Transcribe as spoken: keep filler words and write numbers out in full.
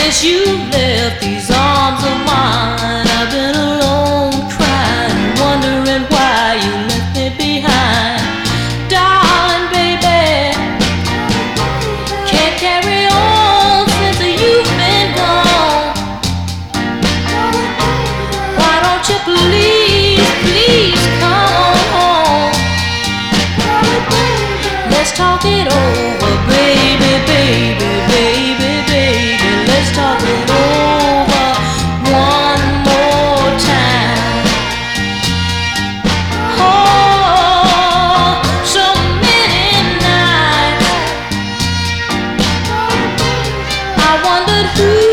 Since you left these arms of mine, I've been alone, crying, wondering why you left me behind. Darling, baby, can't carry on since you've been gone. Why don't you please, please come home? Let's talk it over, baby, baby, baby, baby. Let's talk it over one more time. Oh, so many nights I wondered who